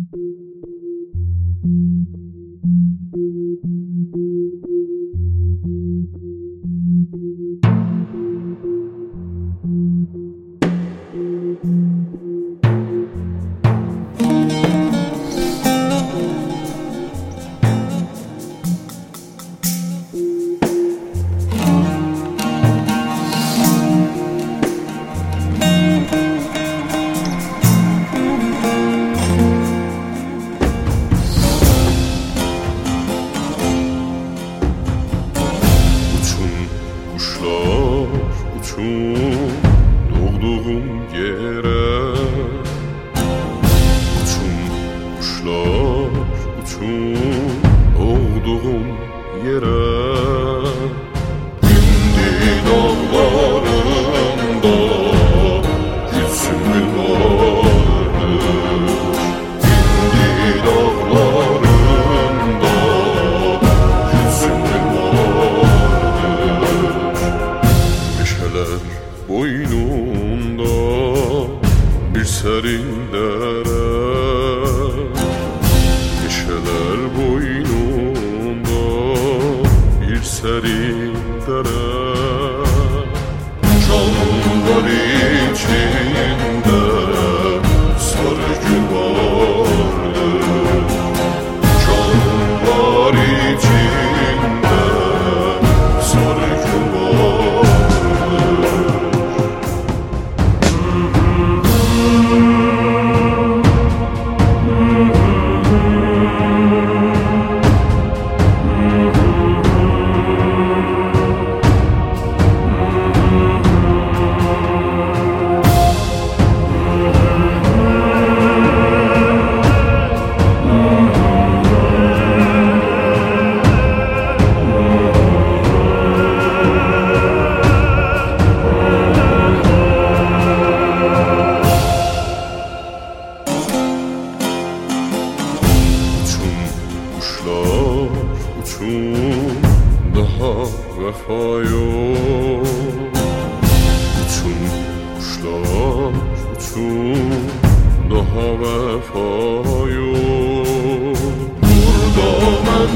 Doğduğum yere uçun kuşlar, uçun doğduğum yere. İndi dağlarında gülsün gül vardır. İndi dağlarında gülsün gül vardır. Meşeler boynunda bir serin dere, meşeler boynunda bir serin dere. Çalılar içinde sarı gül vardır. Çalılar içinde sarı gül vardır. Uçun daha vefa yok. Uçun kuşlar, uçun daha vefa yok. Burada mən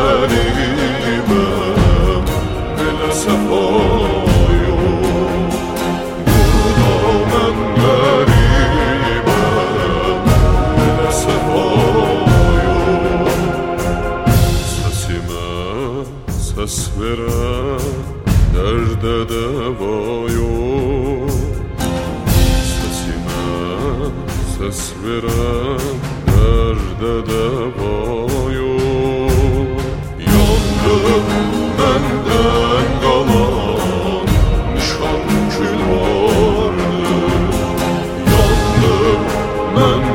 qəribəm, belə səfa yok. Burada mən qəribəm, belə səfa yok. Ses veren derde deva yok. Sesime ses veren derde deva yok. Yandım benden kalan nişan kül vardı. Yandım ben